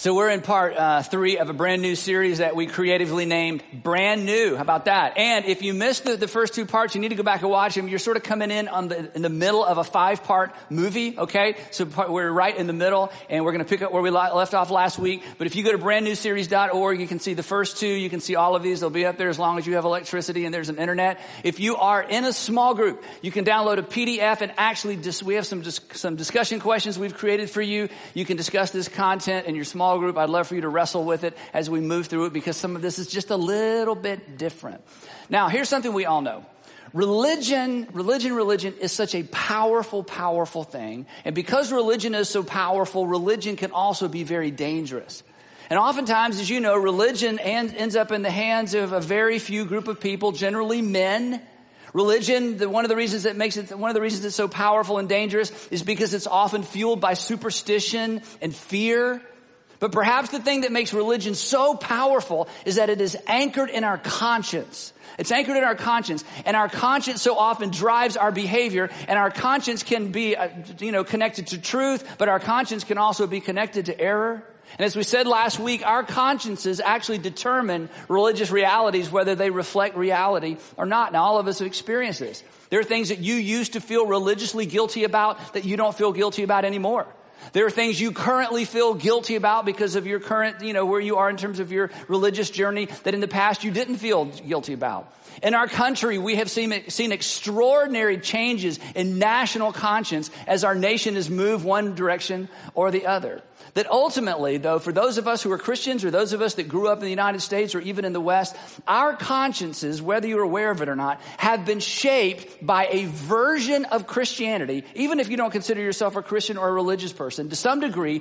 So we're in part 3 of a brand new series that we creatively named Brand New. How about that? And if you missed the first 2 parts, you need to go back and watch them. You're sort of coming in in the middle of a 5-part movie, okay? So we're right in the middle, and we're going to pick up where we left off last week. But if you go to brandnewseries.org, you can see the first 2. You can see all of these. They'll be up there as long as you have electricity and there's an internet. If you are in a small group, you can download a PDF, and actually we have some discussion questions we've created for you. You can discuss this content in your small group. I'd love for you to wrestle with it as we move through it, because some of this is just a little bit different. Now, here's something we all know. Religion is such a powerful, powerful thing. And because religion is so powerful, religion can also be very dangerous. And oftentimes, as you know, religion ends up in the hands of a very few group of people, generally men. Religion, one of the reasons it's so powerful and dangerous is because it's often fueled by superstition and fear. But perhaps the thing that makes religion so powerful is that it is anchored in our conscience. It's anchored in our conscience, and our conscience so often drives our behavior, and our conscience can be, connected to truth, but our conscience can also be connected to error. And as we said last week, our consciences actually determine religious realities, whether they reflect reality or not. Now, all of us have experienced this. There are things that you used to feel religiously guilty about that you don't feel guilty about anymore. There are things you currently feel guilty about because of your current, where you are in terms of your religious journey that in the past you didn't feel guilty about. In our country, we have seen extraordinary changes in national conscience as our nation has moved one direction or the other. That ultimately, though, for those of us who are Christians or those of us that grew up in the United States or even in the West, our consciences, whether you're aware of it or not, have been shaped by a version of Christianity. Even if you don't consider yourself a Christian or a religious person, to some degree,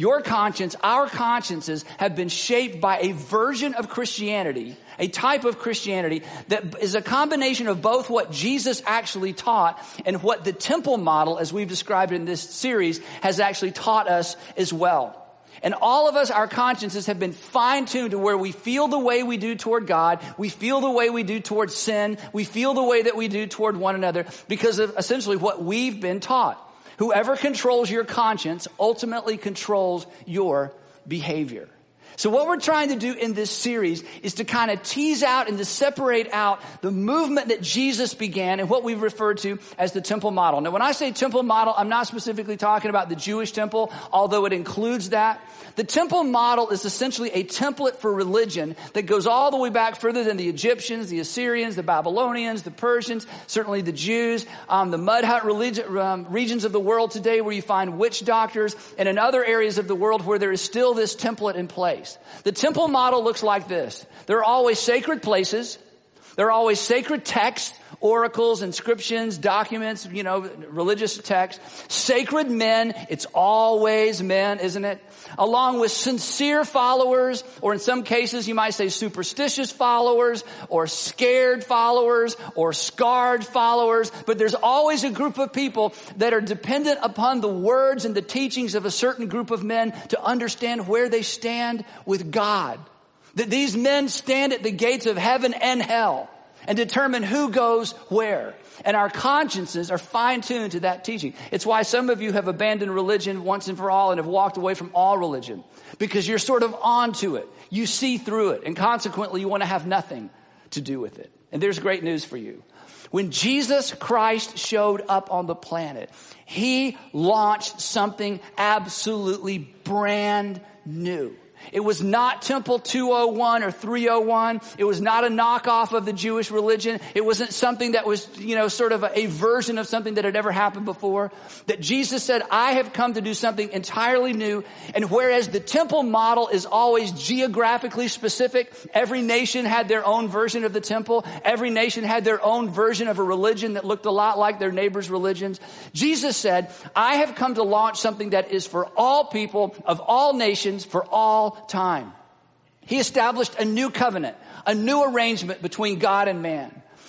our consciences have been shaped by a version of Christianity, a type of Christianity that is a combination of both what Jesus actually taught and what the temple model, as we've described in this series, has actually taught us as well. And all of us, our consciences have been fine-tuned to where we feel the way we do toward God, we feel the way we do toward sin, we feel the way that we do toward one another because of essentially what we've been taught. Whoever controls your conscience ultimately controls your behavior. So what we're trying to do in this series is to kind of tease out and to separate out the movement that Jesus began and what we've referred to as the temple model. Now, when I say temple model, I'm not specifically talking about the Jewish temple, although it includes that. The temple model is essentially a template for religion that goes all the way back further than the Egyptians, the Assyrians, the Babylonians, the Persians, certainly the Jews, the mud hut regions of the world today where you find witch doctors, and in other areas of the world where there is still this template in place. The temple model looks like this. There are always sacred places. There are always sacred texts, oracles, inscriptions, documents, religious texts. Sacred men. It's always men, isn't it? Along with sincere followers, or in some cases you might say superstitious followers, or scared followers, or scarred followers. But there's always a group of people that are dependent upon the words and the teachings of a certain group of men to understand where they stand with God. That these men stand at the gates of heaven and hell and determine who goes where. And our consciences are fine-tuned to that teaching. It's why some of you have abandoned religion once and for all and have walked away from all religion, because you're sort of onto it. You see through it, and consequently you want to have nothing to do with it. And there's great news for you. When Jesus Christ showed up on the planet, he launched something absolutely brand new. It was not Temple 201 or 301. It was not a knockoff of the Jewish religion. It wasn't something that was, sort of a version of something that had ever happened before. That Jesus said, I have come to do something entirely new. And whereas the temple model is always geographically specific, every nation had their own version of the temple. Every nation had their own version of a religion that looked a lot like their neighbors' religions. Jesus said, I have come to launch something that is for all people of all nations, for all time. He established a new covenant, a new arrangement between God and man.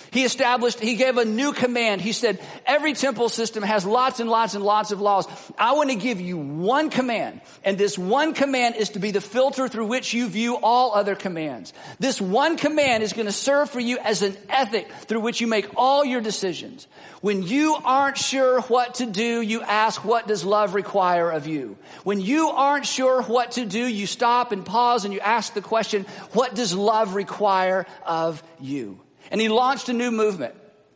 He gave a new command. He said, every temple system has lots and lots and lots of laws. I want to give you one command. And this one command is to be the filter through which you view all other commands. This one command is going to serve for you as an ethic through which you make all your decisions. When you aren't sure what to do, you ask, what does love require of you? When you aren't sure what to do, you stop and pause and you ask the question, what does love require of you? And he launched a new movement.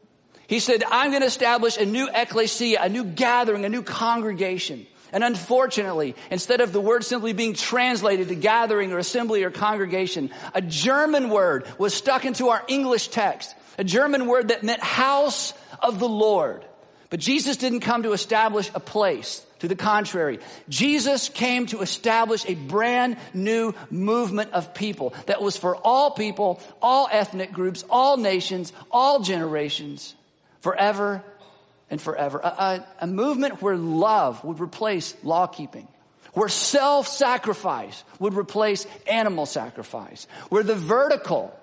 He said, I'm going to establish a new ecclesia, a new gathering, a new congregation. And unfortunately, instead of the word simply being translated to gathering or assembly or congregation, a German word was stuck into our English text. A German word that meant house of the Lord. But Jesus didn't come to establish a place. To the contrary, Jesus came to establish a brand new movement of people that was for all people, all ethnic groups, all nations, all generations, forever and forever. A movement where love would replace law keeping, where self-sacrifice would replace animal sacrifice, where the vertical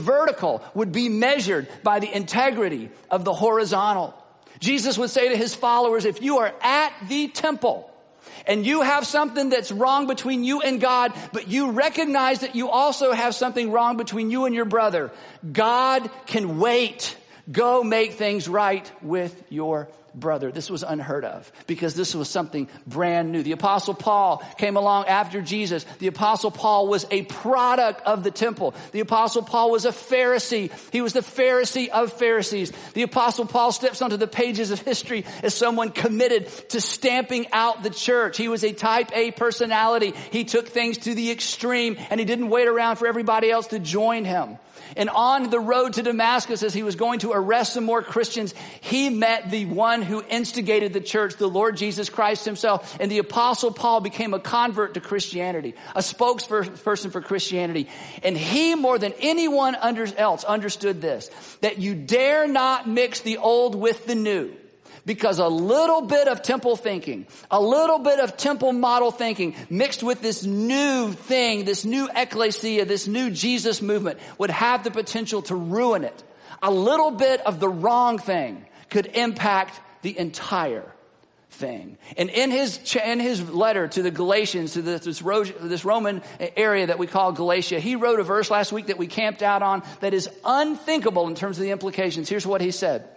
would be measured by the integrity of the horizontal. Jesus would say to his followers, if you are at the temple and you have something that's wrong between you and God, but you recognize that you also have something wrong between you and your brother, God can wait. Go make things right with your brother. This was unheard of because this was something brand new. The Apostle Paul came along after Jesus. The Apostle Paul was a product of the temple. The Apostle Paul was a Pharisee. He was the Pharisee of Pharisees. The Apostle Paul steps onto the pages of history as someone committed to stamping out the church. He was a type A personality. He took things to the extreme and he didn't wait around for everybody else to join him. And on the road to Damascus, as he was going to arrest some more Christians, he met the one who instigated the church, the Lord Jesus Christ himself. And the Apostle Paul became a convert to Christianity, a spokesperson for Christianity. And he, more than anyone else, understood this, that you dare not mix the old with the new. Because a little bit of temple thinking, a little bit of temple model thinking mixed with this new thing, this new ecclesia, this new Jesus movement would have the potential to ruin it. A little bit of the wrong thing could impact the entire thing. And in his letter to the Galatians, to this Roman area that we call Galatia, he wrote a verse last week that we camped out on that is unthinkable in terms of the implications. Here's what he said.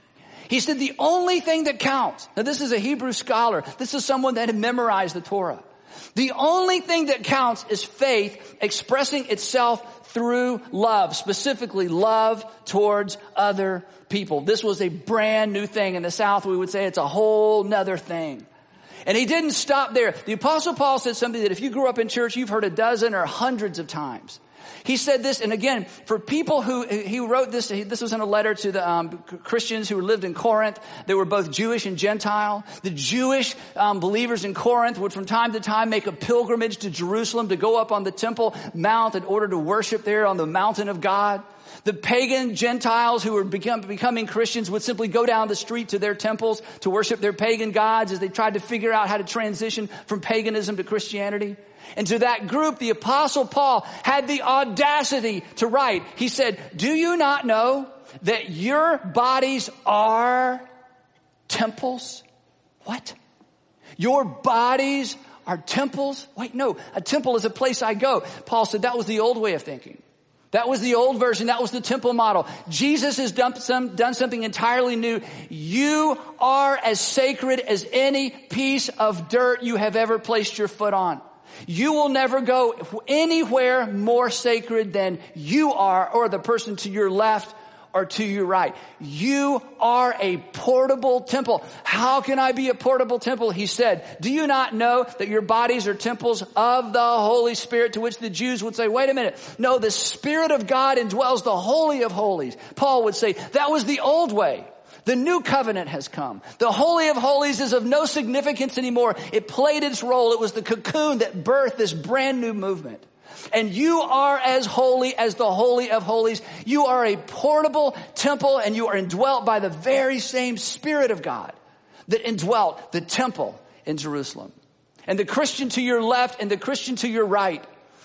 He said the only thing that counts, now this is a Hebrew scholar, this is someone that had memorized the Torah. The only thing that counts is faith expressing itself through love, specifically love towards other people. This was a brand new thing. In the South, we would say it's a whole nother thing. And he didn't stop there. The Apostle Paul said something that if you grew up in church, you've heard a dozen or hundreds of times. He said this, and again, for people he wrote this was in a letter to the Christians who lived in Corinth. They were both Jewish and Gentile. The Jewish believers in Corinth would from time to time make a pilgrimage to Jerusalem to go up on the Temple Mount in order to worship there on the mountain of God. The pagan Gentiles who were becoming Christians would simply go down the street to their temples to worship their pagan gods as they tried to figure out how to transition from paganism to Christianity. And to that group, the Apostle Paul had the audacity to write. He said, do you not know that your bodies are temples? What? Your bodies are temples? Wait, no. A temple is a place I go. Paul said that was the old way of thinking. That was the old version. That was the temple model. Jesus has done something entirely new. You are as sacred as any piece of dirt you have ever placed your foot on. You will never go anywhere more sacred than you are or the person to your left or to your right. You are a portable temple. How can I be a portable temple? He said, do you not know that your bodies are temples of the Holy Spirit? To which the Jews would say, wait a minute. No, the Spirit of God indwells the Holy of Holies. Paul would say, that was the old way. The new covenant has come. The Holy of Holies is of no significance anymore. It played its role. It was the cocoon that birthed this brand new movement. And you are as holy as the Holy of Holies. You are a portable temple and you are indwelt by the very same Spirit of God that indwelt the temple in Jerusalem. And the Christian to your left and the Christian to your right,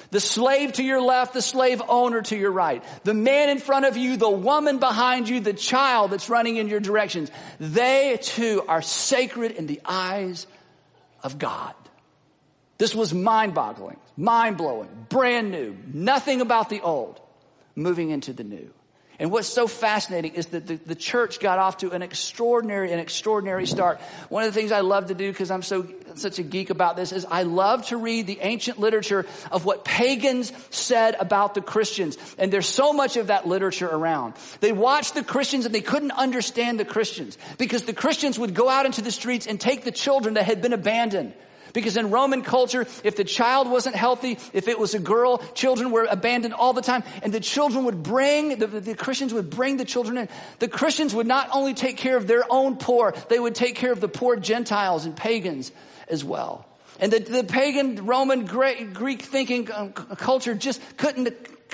The slave to your left, the slave owner to your right. The man in front of you, the woman behind you, the child that's running in your directions. They too are sacred in the eyes of God. This was mind-boggling, mind-blowing, brand new. Nothing about the old, moving into the new. And what's so fascinating is that the church got off to an extraordinary start. One of the things I love to do, because I'm such a geek about this, is I love to read the ancient literature of what pagans said about the Christians. And there's so much of that literature around. They watched the Christians and they couldn't understand the Christians because the Christians would go out into the streets and take the children that had been abandoned. Because in Roman culture, if the child wasn't healthy, if it was a girl, children were abandoned all the time. And the children would the Christians would bring the children in. The Christians would not only take care of their own poor, they would take care of the poor Gentiles and pagans as well. And the pagan, Roman, Greek thinking culture just couldn't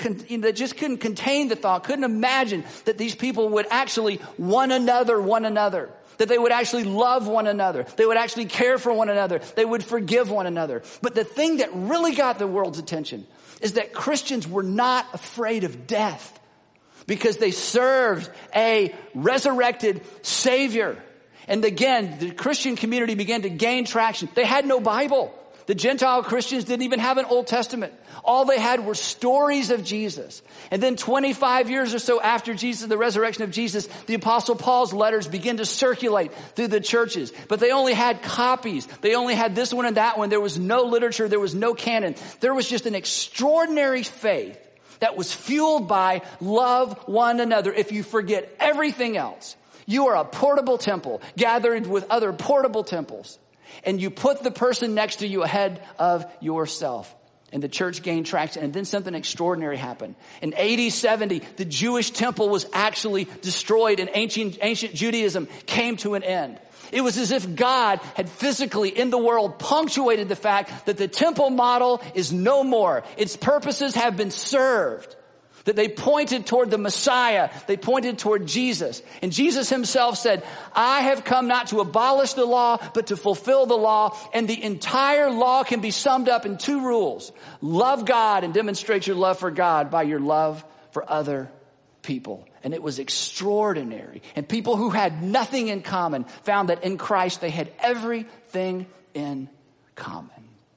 contain the thought, couldn't imagine that these people would actually one another. That they would actually love one another. They would actually care for one another. They would forgive one another. But the thing that really got the world's attention is that Christians were not afraid of death because they served a resurrected Savior. And again, the Christian community began to gain traction. They had no Bible. The Gentile Christians didn't even have an Old Testament. All they had were stories of Jesus. And then 25 years or so after Jesus, the resurrection of Jesus, the Apostle Paul's letters begin to circulate through the churches. But they only had copies. They only had this one and that one. There was no literature. There was no canon. There was just an extraordinary faith that was fueled by love one another. If you forget everything else, you are a portable temple gathered with other portable temples. And you put the person next to you ahead of yourself. And the church gained traction. And then something extraordinary happened. In AD 70, the Jewish temple was actually destroyed and ancient Judaism came to an end. It was as if God had physically in the world punctuated the fact that the temple model is no more. Its purposes have been served. That they pointed toward the Messiah. They pointed toward Jesus. And Jesus himself said, I have come not to abolish the law, but to fulfill the law. And the entire law can be summed up in two rules. Love God and demonstrate your love for God by your love for other people. And it was extraordinary. And people who had nothing in common found that in Christ they had everything in common.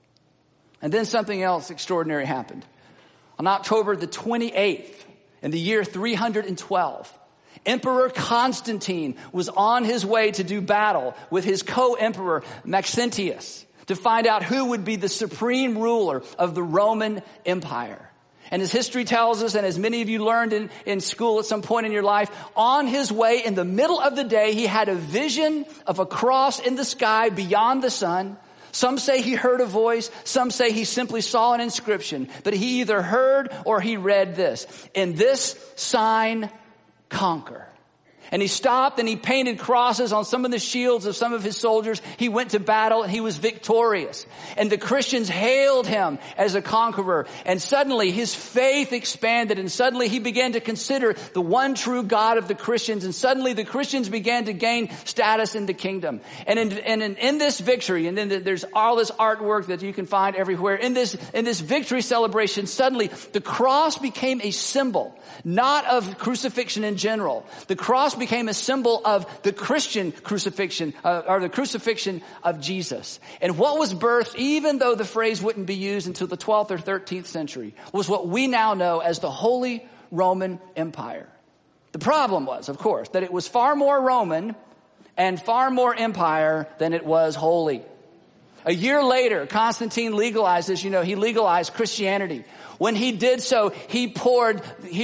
And then something else extraordinary happened. On October the 28th, in the year 312, Emperor Constantine was on his way to do battle with his co-emperor Maxentius to find out who would be the supreme ruler of the Roman Empire. And as history tells us, and as many of you learned in school at some point in your life, on his way in the middle of the day, he had a vision of a cross in the sky beyond the sun. Some say he heard a voice. Some say he simply saw an inscription. But he either heard or he read this. In this sign, conquer. And he stopped and he painted crosses on some of the shields of some of his soldiers. He went to battle and he was victorious. And the Christians hailed him as a conqueror. And suddenly his faith expanded. And suddenly he began to consider the one true God of the Christians. And suddenly the Christians began to gain status in the kingdom. And in this victory, and then there's all this artwork that you can find everywhere. In this victory celebration, suddenly the cross became a symbol, not of crucifixion in general. The cross became a symbol of the Christian crucifixion, or the crucifixion of Jesus. And what was birthed, even though the phrase wouldn't be used until the 12th or 13th century, was what we now know as the Holy Roman Empire. The problem was, of course, that it was far more Roman and far more empire than it was holy. A year later, Constantine legalized this. He legalized Christianity. When he did so, he poured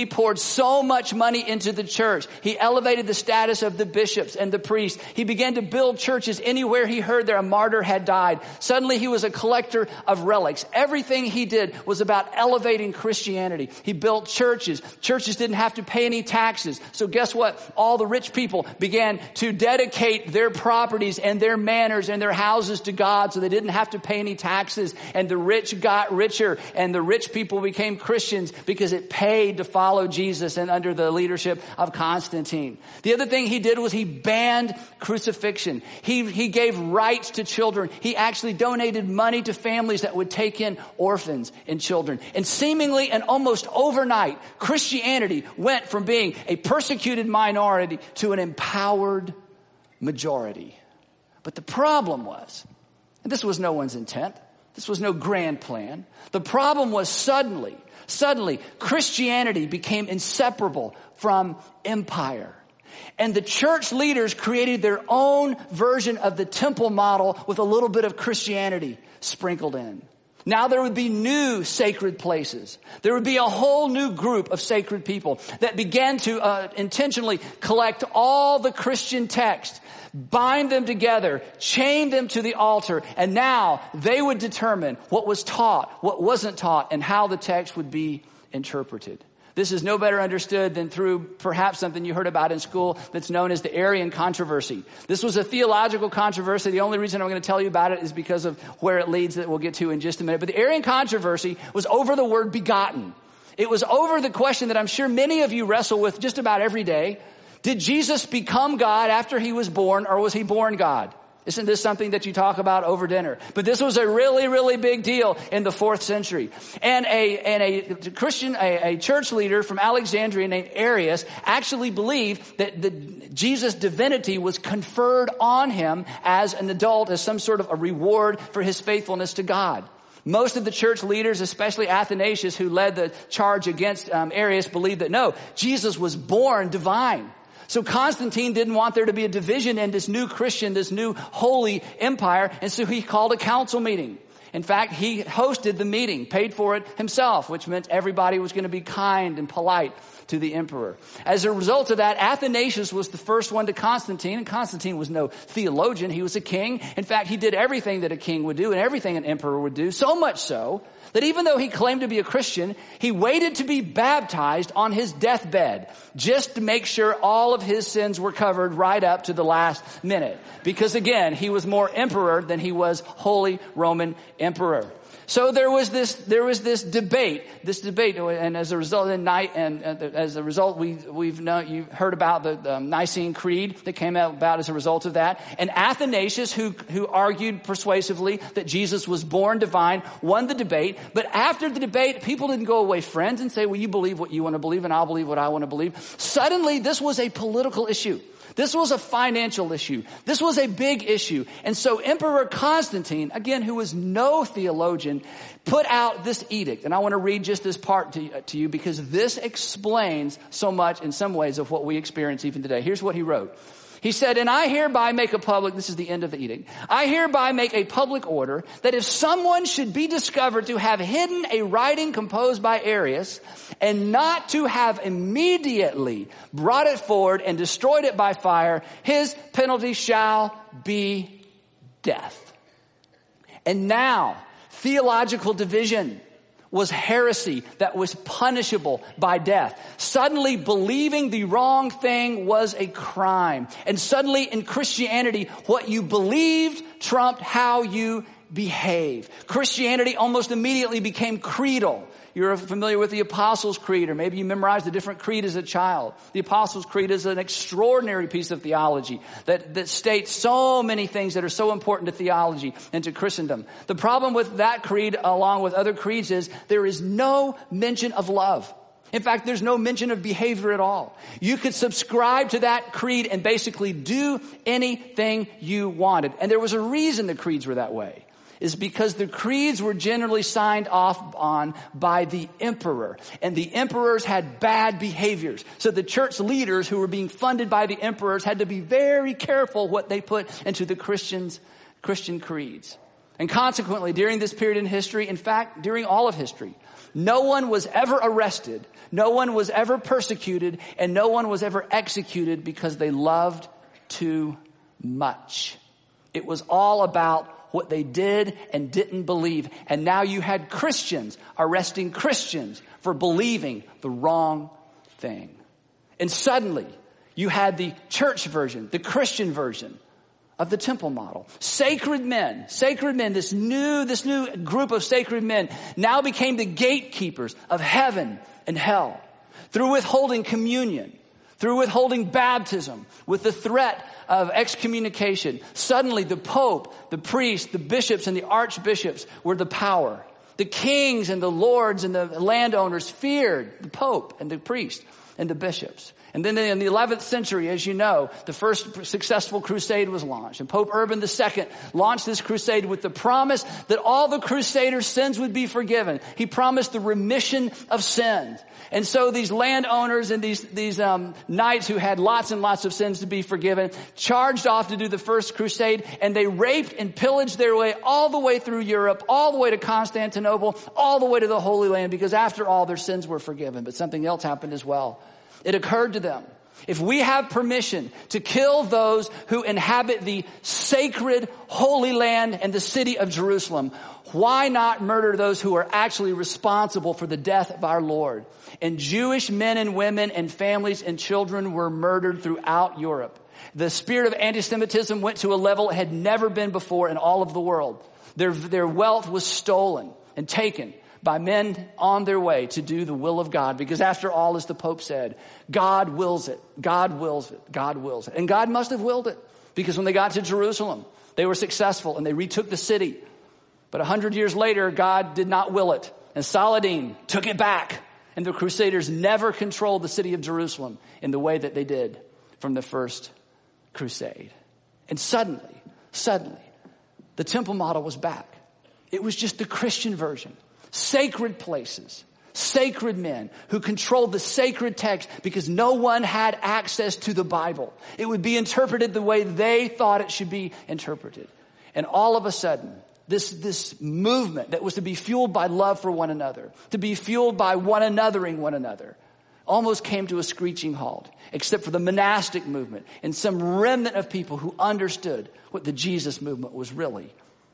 so much money into the church. He elevated the status of the bishops and the priests. He began to build churches anywhere he heard that a martyr had died. Suddenly he was a collector of relics. Everything he did was about elevating Christianity. He built churches. Churches didn't have to pay any taxes. So guess what? All the rich people began to dedicate their properties and their manors and their houses to God so They didn't have to pay any taxes, and the rich got richer, and the rich people became Christians because it paid to follow Jesus and under the leadership of Constantine. The other thing he did was he banned crucifixion. He gave rights to children. He actually donated money to families that would take in orphans and children. And seemingly and almost overnight, Christianity went from being a persecuted minority to an empowered majority. But the problem was, and this was no one's intent, this was no grand plan. The problem was suddenly, Christianity became inseparable from empire. And the church leaders created their own version of the temple model with a little bit of Christianity sprinkled in. Now there would be new sacred places. There would be a whole new group of sacred people that began to intentionally collect all the Christian texts, bind them together, chain them to the altar, and now they would determine what was taught, what wasn't taught, and how the text would be interpreted. This is no better understood than through perhaps something you heard about in school that's known as the Arian controversy. This was a theological controversy. The only reason I'm going to tell you about it is because of where it leads that we'll get to in just a minute. But the Arian controversy was over the word begotten. It was over the question that I'm sure many of you wrestle with just about every day. Did Jesus become God after he was born, or was he born God? Isn't this something that you talk about over dinner? But this was a really, really big deal in the 4th century. And a church leader from Alexandria named Arius actually believed that Jesus' divinity was conferred on him as an adult, as some sort of a reward for his faithfulness to God. Most of the church leaders, especially Athanasius, who led the charge against Arius, believed that no, Jesus was born divine. So Constantine didn't want there to be a division in this new Christian, this new holy empire, and so he called a council meeting. In fact, he hosted the meeting, paid for it himself, which meant everybody was going to be kind and polite to the emperor. As a result of that, Athanasius was the first one to Constantine, and Constantine was no theologian. He was a king. In fact, he did everything that a king would do and everything an emperor would do, so much so that even though he claimed to be a Christian, he waited to be baptized on his deathbed just to make sure all of his sins were covered right up to the last minute. Because again, he was more emperor than he was Holy Roman Emperor. So there was this debate, and as a result, we've known, you've heard about the Nicene Creed that came about as a result of that. And Athanasius, who argued persuasively that Jesus was born divine, won the debate. But after the debate, people didn't go away friends and say, well, you believe what you want to believe and I'll believe what I want to believe. Suddenly, this was a political issue. This was a financial issue. This was a big issue. And so Emperor Constantine, again, who was no theologian, put out this edict. And I want to read just this part to you because this explains so much in some ways of what we experience even today. Here's what he wrote. He said, and I hereby make a public, this is the end of the edict, I hereby make a public order that if someone should be discovered to have hidden a writing composed by Arius and not to have immediately brought it forward and destroyed it by fire, his penalty shall be death. And now, theological division was heresy that was punishable by death. Suddenly believing the wrong thing was a crime. And suddenly in Christianity, what you believed trumped how you behave. Christianity almost immediately became creedal. You're familiar with the Apostles' Creed, or maybe you memorized a different creed as a child. The Apostles' Creed is an extraordinary piece of theology that states so many things that are so important to theology and to Christendom. The problem with that creed, along with other creeds, is there is no mention of love. In fact, there's no mention of behavior at all. You could subscribe to that creed and basically do anything you wanted. And there was a reason the creeds were that way. Is because the creeds were generally signed off on by the emperor. And the emperors had bad behaviors. So the church leaders who were being funded by the emperors had to be very careful what they put into the Christian creeds. And consequently, during this period in history, in fact, during all of history, no one was ever arrested, no one was ever persecuted, and no one was ever executed because they loved too much. It was all about what they did and didn't believe. And now you had Christians arresting Christians for believing the wrong thing. And suddenly you had the church version, the Christian version of the temple model. Sacred men, this new group of sacred men now became the gatekeepers of heaven and hell through withholding communion, through withholding baptism, with the threat of excommunication. Suddenly the Pope, the priests, the bishops, and the archbishops were the power. The kings and the lords and the landowners feared the Pope and the priest and the bishops. And then in the 11th century, as you know, the first successful crusade was launched. And Pope Urban II launched this crusade with the promise that all the crusaders' sins would be forgiven. He promised the remission of sins. And so these landowners and these knights who had lots and lots of sins to be forgiven charged off to do the first crusade, and they raped and pillaged their way all the way through Europe, all the way to Constantinople, all the way to the Holy Land, because after all, their sins were forgiven. But something else happened as well. It occurred to them, if we have permission to kill those who inhabit the sacred Holy Land and the city of Jerusalem, why not murder those who are actually responsible for the death of our Lord? And Jewish men and women and families and children were murdered throughout Europe. The spirit of anti-Semitism went to a level it had never been before in all of the world. Their wealth was stolen and taken by men on their way to do the will of God. Because after all, as the Pope said, God wills it. God wills it. God wills it. And God must have willed it, because when they got to Jerusalem, they were successful and they retook the city. But 100 years later, God did not will it. And Saladin took it back. And the Crusaders never controlled the city of Jerusalem in the way that they did from the first crusade. And suddenly, the temple model was back. It was just the Christian version. Sacred places, sacred men who controlled the sacred text, because no one had access to the Bible. It would be interpreted the way they thought it should be interpreted. And all of a sudden, this movement that was to be fueled by love for one another, to be fueled by one anothering one another, almost came to a screeching halt, except for the monastic movement and some remnant of people who understood what the Jesus movement was really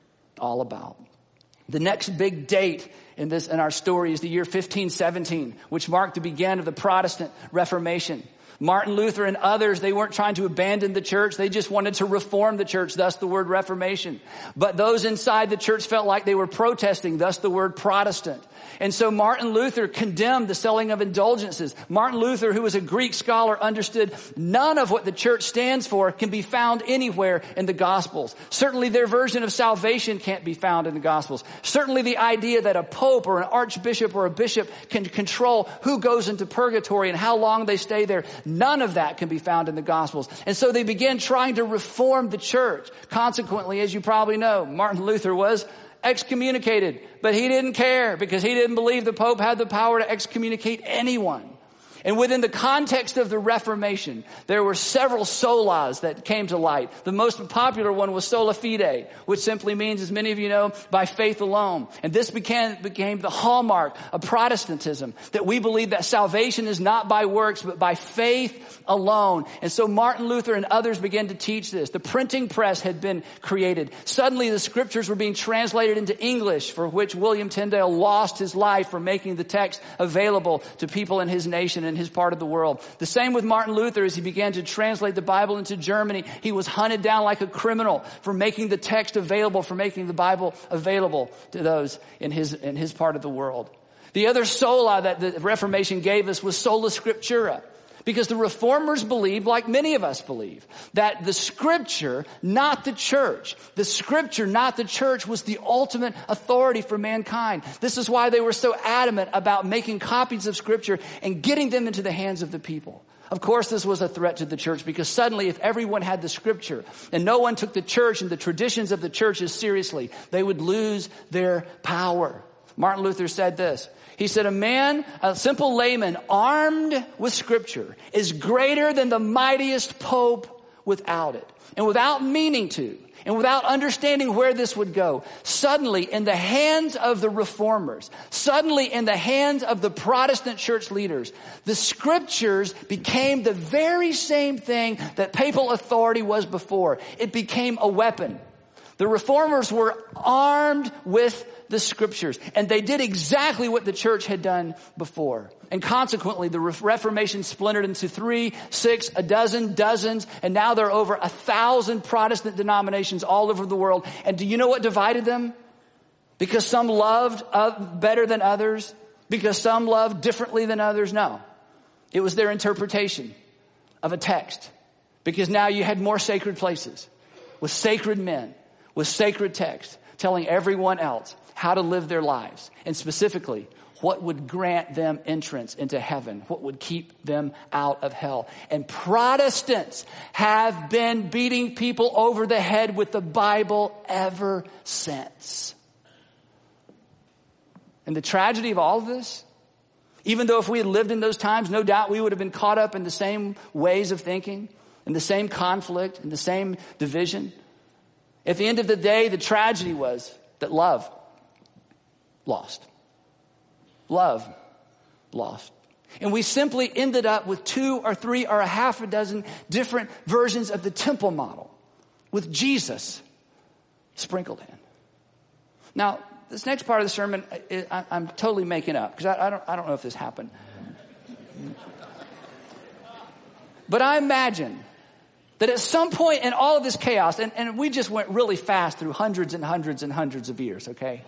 all about. The next big date in our story is the year 1517, which marked the beginning of the Protestant Reformation. Martin Luther and others, they weren't trying to abandon the church. They just wanted to reform the church, thus the word Reformation. But those inside the church felt like they were protesting, thus the word Protestant. And so Martin Luther condemned the selling of indulgences. Martin Luther, who was a Greek scholar, understood none of what the church stands for can be found anywhere in the Gospels. Certainly their version of salvation can't be found in the Gospels. Certainly the idea that a pope or an archbishop or a bishop can control who goes into purgatory and how long they stay there, none of that can be found in the Gospels. And so they began trying to reform the church. Consequently, as you probably know, Martin Luther was excommunicated, but he didn't care, because he didn't believe the Pope had the power to excommunicate anyone. And within the context of the Reformation, there were several solas that came to light. The most popular one was sola fide, which simply means, as many of you know, by faith alone. And this became the hallmark of Protestantism, that we believe that salvation is not by works, but by faith alone. And so Martin Luther and others began to teach this. The printing press had been created. Suddenly the scriptures were being translated into English, for which William Tyndale lost his life for making the text available to people in his nation, in his part of the world. The same with Martin Luther. As he began to translate the Bible into Germany, he was hunted down like a criminal for making the text available, for making the Bible available to those in his part of the world. The other sola that the Reformation gave us was sola scriptura. Because the reformers believed, like many of us believe, that the scripture, not the church, the scripture, not the church, was the ultimate authority for mankind. This is why they were so adamant about making copies of scripture and getting them into the hands of the people. Of course, this was a threat to the church, because suddenly if everyone had the scripture and no one took the church and the traditions of the churches seriously, they would lose their power. Martin Luther said this. He said, a simple layman armed with scripture is greater than the mightiest pope without it. And without meaning to, and without understanding where this would go, suddenly in the hands of the reformers, suddenly in the hands of the Protestant church leaders, the scriptures became the very same thing that papal authority was before. It became a weapon. The reformers were armed with the scriptures, and they did exactly what the church had done before. And consequently, the Reformation splintered into 3, 6, a dozen, dozens, and now there are over 1,000 Protestant denominations all over the world. And do you know what divided them? Because some loved better than others? Because some loved differently than others? No. It was their interpretation of a text. Because now you had more sacred places with sacred men, with sacred text, telling everyone else how to live their lives. And specifically, what would grant them entrance into heaven? What would keep them out of hell? And Protestants have been beating people over the head with the Bible ever since. And the tragedy of all of this, even though if we had lived in those times, no doubt we would have been caught up in the same ways of thinking, in the same conflict, in the same division. At the end of the day, the tragedy was that love lost. Love lost. And we simply ended up with 2 or 3 or a half a dozen different versions of the temple model with Jesus sprinkled in. Now, this next part of the sermon, I'm totally making up because I don't know if this happened. But I imagine that at some point in all of this chaos, and we just went really fast through hundreds and hundreds and hundreds of years, okay?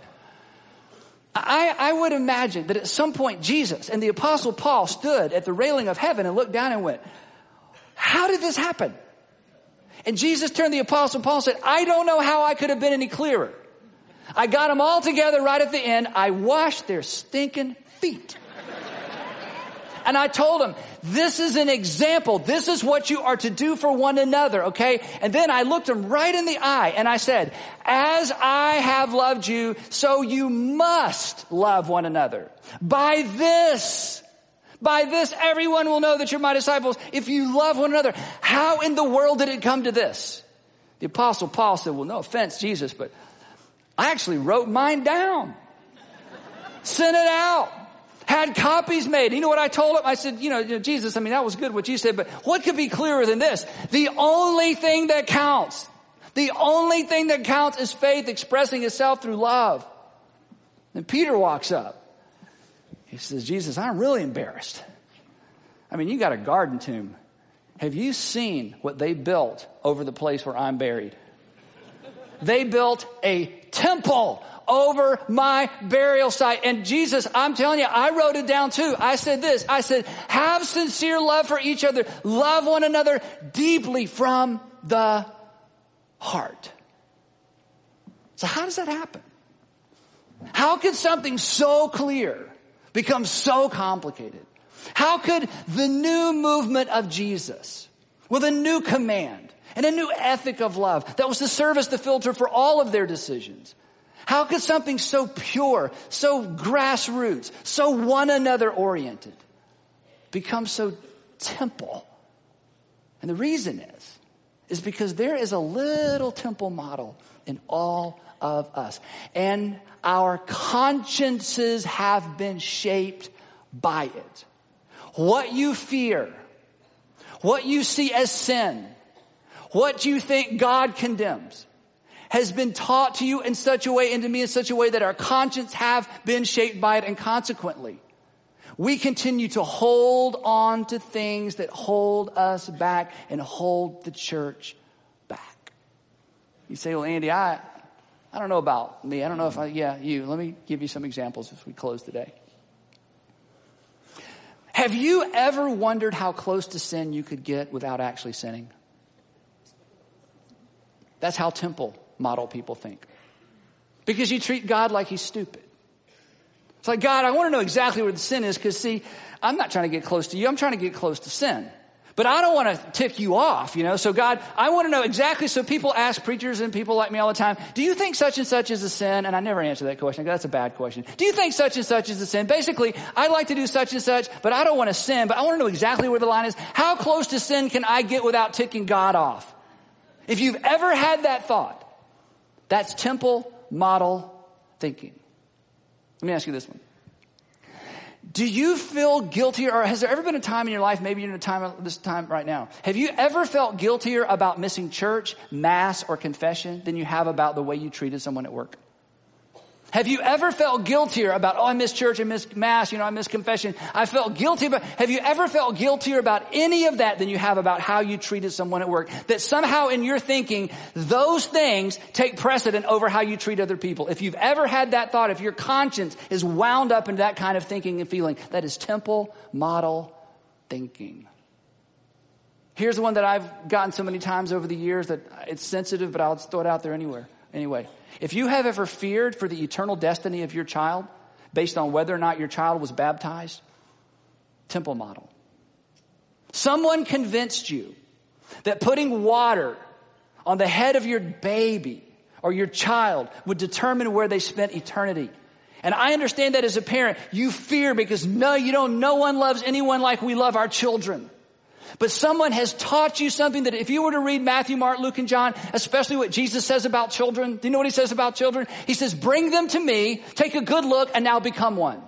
I would imagine that at some point Jesus and the Apostle Paul stood at the railing of heaven and looked down and went, how did this happen? And Jesus turned to the Apostle Paul and said, I don't know how I could have been any clearer. I got them all together right at the end. I washed their stinking feet. And I told them, this is an example. This is what you are to do for one another, okay? And then I looked them right in the eye and I said, as I have loved you, so you must love one another. By this, everyone will know that you're my disciples if you love one another. How in the world did it come to this? The Apostle Paul said, well, no offense, Jesus, but I actually wrote mine down, sent it out. Had copies made. You know what I told him? I said, Jesus, that was good what you said, but what could be clearer than this? The only thing that counts is faith expressing itself through love. Then Peter walks up. He says, Jesus, I'm really embarrassed. You got a garden tomb. Have you seen what they built over the place where I'm buried? They built a temple over my burial site. And Jesus, I'm telling you, I wrote it down too. I said this, have sincere love for each other. Love one another deeply from the heart. So how does that happen? How could something so clear become so complicated? How could the new movement of Jesus with a new command and a new ethic of love that was to serve as the filter for all of their decisions, how could something so pure, so grassroots, so one another oriented become so temple? And the reason is because there is a little temple model in all of us. And our consciences have been shaped by it. What you fear, what you see as sin, what you think God condemns, has been taught to you in such a way and to me in such a way that our conscience have been shaped by it, and consequently, we continue to hold on to things that hold us back and hold the church back. You say, well, Andy, I don't know about me. I don't know if you. Let me give you some examples as we close today. Have you ever wondered how close to sin you could get without actually sinning? That's how temple model people think. Because you treat God like he's stupid. It's like, God, I want to know exactly where the sin is because, see, I'm not trying to get close to you. I'm trying to get close to sin. But I don't want to tick you off, So, God, I want to know exactly. So people ask preachers and people like me all the time, do you think such and such is a sin? And I never answer that question. That's a bad question. Do you think such and such is a sin? Basically, I like to do such and such, but I don't want to sin. But I want to know exactly where the line is. How close to sin can I get without ticking God off? If you've ever had that thought, that's temple model thinking. Let me ask you this one. Do you feel guilty, or has there ever been a time in your life, maybe you're in a time, this time right now, have you ever felt guiltier about missing church, mass, or confession than you have about the way you treated someone at work? Have you ever felt guiltier about, I missed church, I missed mass, I missed confession. I felt guilty about, have you ever felt guiltier about any of that than you have about how you treated someone at work? That somehow in your thinking, those things take precedent over how you treat other people. If you've ever had that thought, if your conscience is wound up into that kind of thinking and feeling, that is temple model thinking. Here's the one that I've gotten so many times over the years that it's sensitive, but I'll just throw it out there anyway. If you have ever feared for the eternal destiny of your child based on whether or not your child was baptized, temple model. Someone convinced you that putting water on the head of your baby or your child would determine where they spent eternity. And I understand that as a parent, you fear because no one loves anyone like we love our children. But someone has taught you something that if you were to read Matthew, Mark, Luke, and John, especially what Jesus says about children, do you know what he says about children? He says, bring them to me, take a good look, and now become one.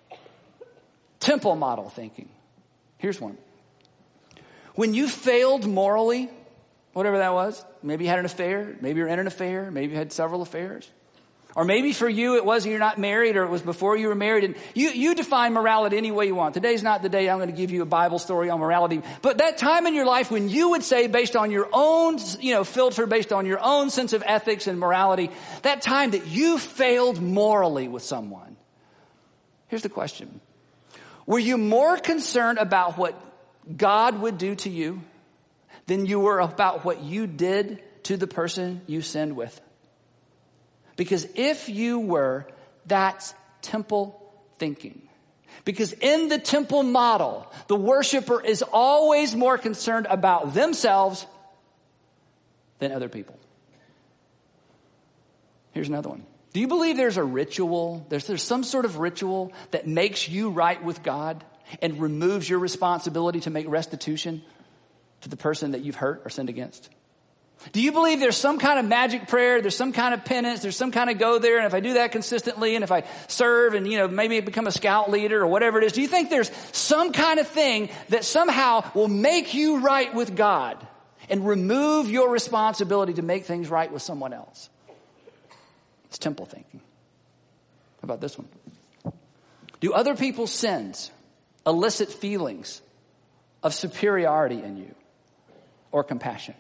Temple model thinking. Here's one. When you failed morally, whatever that was, maybe you had an affair, maybe you're in an affair, maybe you had several affairs. Or maybe for you, it was you're not married, or it was before you were married. And you define morality any way you want. Today's not the day I'm going to give you a Bible story on morality. But that time in your life when you would say, based on your own, filter, based on your own sense of ethics and morality, that time that you failed morally with someone. Here's the question. Were you more concerned about what God would do to you than you were about what you did to the person you sinned with? Because if you were, that's temple thinking. Because in the temple model, the worshiper is always more concerned about themselves than other people. Here's another one. Do you believe there's a ritual? There's some sort of ritual that makes you right with God and removes your responsibility to make restitution to the person that you've hurt or sinned against? Do you believe there's some kind of magic prayer, there's some kind of penance, there's some kind of go there, and if I do that consistently, and if I serve and, maybe become a scout leader or whatever it is, do you think there's some kind of thing that somehow will make you right with God and remove your responsibility to make things right with someone else? It's temple thinking. How about this one? Do other people's sins elicit feelings of superiority in you or compassion?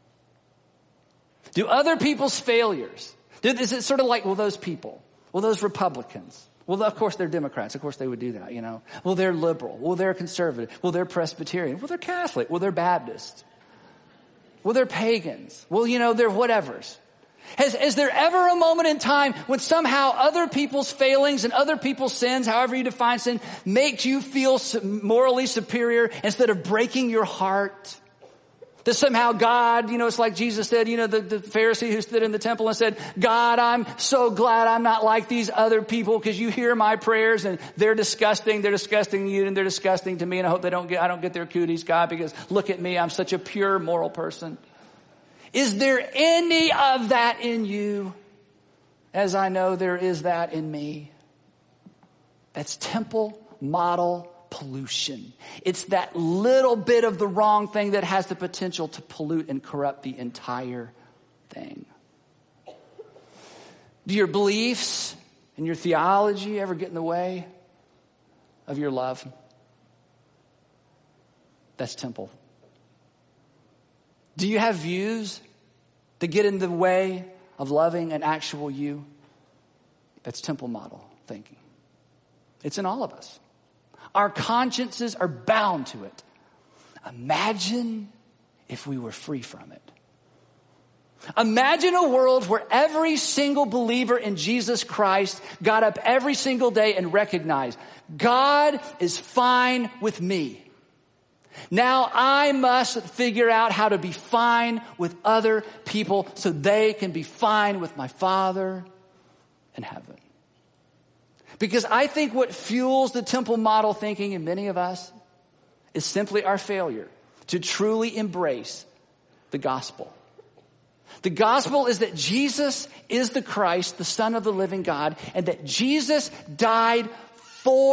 Do other people's failures, is it sort of like, those people, those Republicans, of course they're Democrats, of course they would do that, Well, they're liberal, they're conservative, they're Presbyterian, they're Catholic, they're Baptist, they're pagans, they're whatevers. Has there ever a moment in time when somehow other people's failings and other people's sins, however you define sin, make you feel morally superior instead of breaking your heart? That somehow God, it's like Jesus said, the Pharisee who stood in the temple and said, God, I'm so glad I'm not like these other people because you hear my prayers and they're disgusting to you and they're disgusting to me, and I hope I don't get their cooties, God, because look at me, I'm such a pure moral person. Is there any of that in you? As I know there is that in me. That's temple model pollution. It's that little bit of the wrong thing that has the potential to pollute and corrupt the entire thing. Do your beliefs and your theology ever get in the way of your love? That's temple. Do you have views that get in the way of loving an actual you? That's temple model thinking. It's in all of us. Our consciences are bound to it. Imagine if we were free from it. Imagine a world where every single believer in Jesus Christ got up every single day and recognized, God is fine with me. Now I must figure out how to be fine with other people so they can be fine with my Father in heaven. Because I think what fuels the temple model thinking in many of us is simply our failure to truly embrace the gospel. The gospel is that Jesus is the Christ, the Son of the living God, and that Jesus died for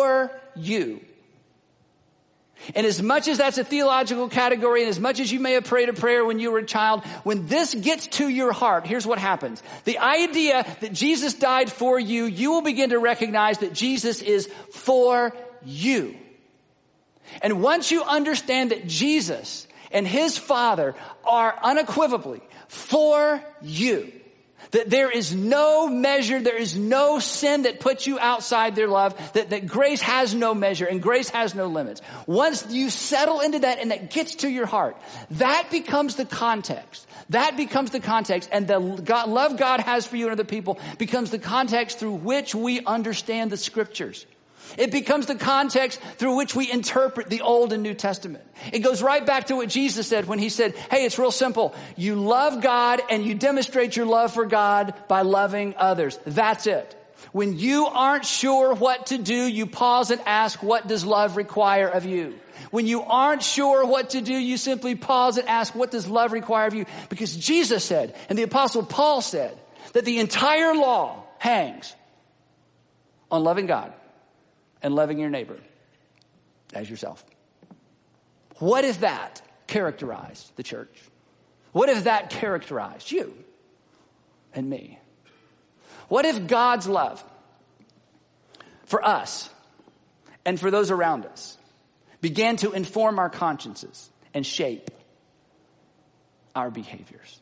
you. And as much as that's a theological category, and as much as you may have prayed a prayer when you were a child, when this gets to your heart, here's what happens. The idea that Jesus died for you, you will begin to recognize that Jesus is for you. And once you understand that Jesus and his Father are unequivocally for you, that there is no measure, there is no sin that puts you outside their love, that grace has no measure and grace has no limits. Once you settle into that and that gets to your heart, that becomes the context. That becomes the context, and the love God has for you and other people becomes the context through which we understand the scriptures. It becomes the context through which we interpret the Old and New Testament. It goes right back to what Jesus said when he said, hey, it's real simple. You love God and you demonstrate your love for God by loving others. That's it. When you aren't sure what to do, you pause and ask, what does love require of you? When you aren't sure what to do, you simply pause and ask, what does love require of you? Because Jesus said, and the Apostle Paul said, that the entire law hangs on loving God and loving your neighbor as yourself. What if that characterized the church? What if that characterized you and me? What if God's love for us and for those around us began to inform our consciences and shape our behaviors?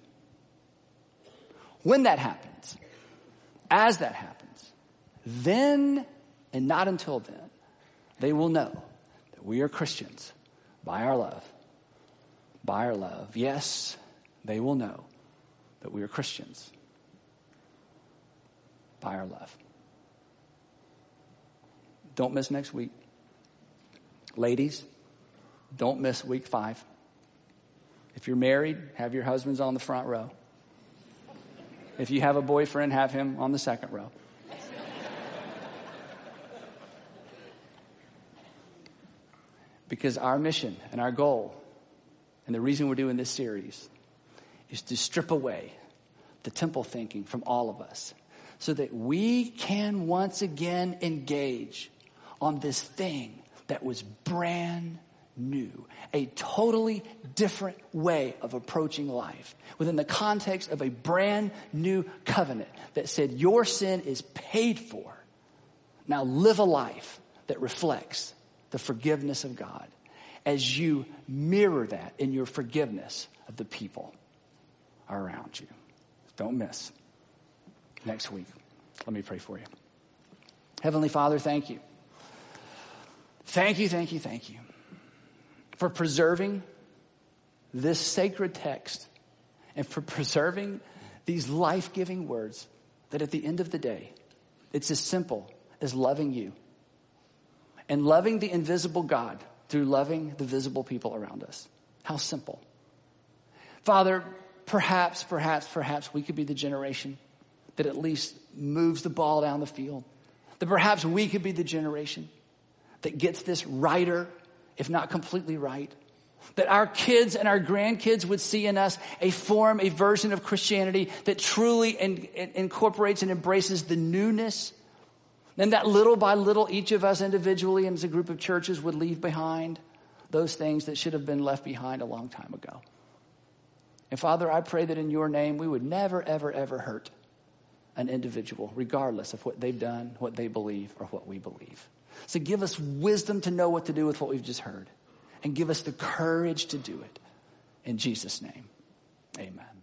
When that happens, as that happens, then and not until then, they will know that we are Christians by our love. By our love. Yes, they will know that we are Christians by our love. Don't miss next week. Ladies, don't miss week 5. If you're married, have your husbands on the front row. If you have a boyfriend, have him on the second row. Because our mission and our goal, and the reason we're doing this series, is to strip away the temple thinking from all of us so that we can once again engage on this thing that was brand new, a totally different way of approaching life within the context of a brand new covenant that said your sin is paid for. Now live a life that reflects the forgiveness of God as you mirror that in your forgiveness of the people around you. Don't miss next week. Let me pray for you. Heavenly Father, thank you. Thank you, thank you, thank you for preserving this sacred text and for preserving these life-giving words that at the end of the day, it's as simple as loving you and loving the invisible God through loving the visible people around us. How simple. Father, perhaps we could be the generation that at least moves the ball down the field. That perhaps we could be the generation that gets this righter, if not completely right. That our kids and our grandkids would see in us a form, a version of Christianity that truly incorporates and embraces the newness. And that little by little, each of us individually and as a group of churches would leave behind those things that should have been left behind a long time ago. And Father, I pray that in your name, we would never, ever, ever hurt an individual, regardless of what they've done, what they believe, or what we believe. So give us wisdom to know what to do with what we've just heard. And give us the courage to do it. In Jesus' name, amen.